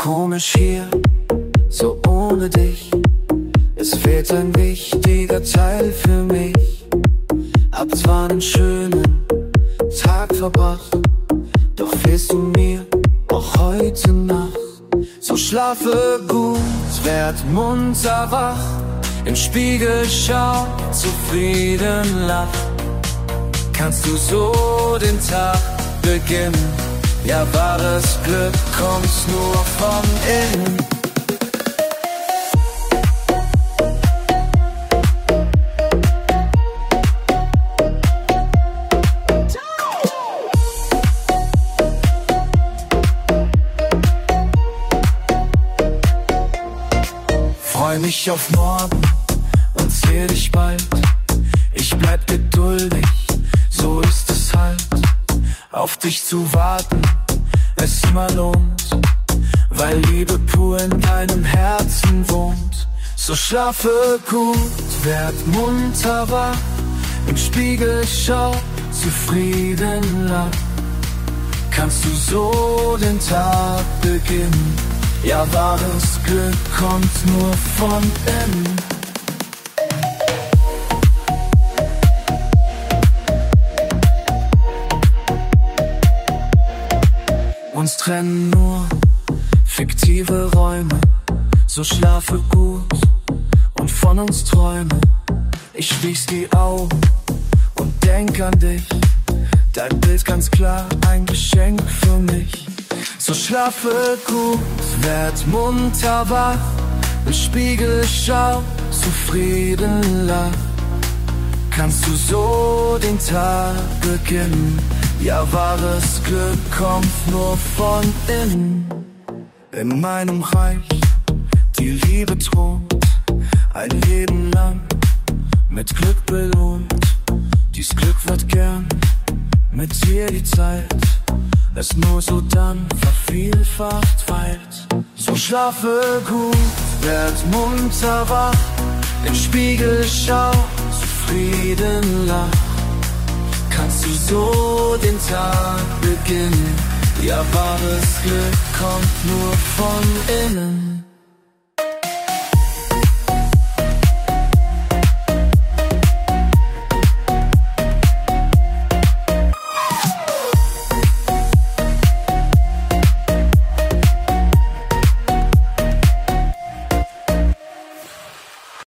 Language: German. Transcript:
komisch hier, so ohne dich. Es fehlt ein wichtiger Teil für mich. Hab zwar einen schönen Tag verbracht, doch fehlst du mir auch heute Nacht. So schlafe gut, werd munter wach, im Spiegel schau, zufrieden lach. Kannst du so den Tag beginnen? Ja, wahres Glück kommt nur von innen. Freu mich auf morgen und seh dich bald. Ich bleib geduldig, so ist es halt. Auf dich zu warten, es immer lohnt, weil Liebe pur in deinem Herzen wohnt. So schlafe gut, werd munter wach, im Spiegel schau, zufrieden lach. Kannst du so den Tag beginnen? Ja, wahres Glück kommt nur von innen. Uns trennen nur fiktive Räume, so schlafe gut und von uns träume. Ich schließ die Augen und denk an dich, dein Bild ganz klar, ein Geschenk für mich. So schlafe gut, werd munter wach, im Spiegel schau, zufrieden lach. Kannst du so den Tag beginnen? Ja, wahres Glück kommt nur von innen. In meinem Reich die Liebe thront, ein Leben lang mit Glück belohnt. Dies Glück wird gern mit dir die Zeit, es nur so dann vervielfacht weilt. So schlafe gut, werd munter wach, im Spiegel schau, zufrieden lach. Kannst du so den Tag beginnen? Ja, wahres Glück kommt nur von innen.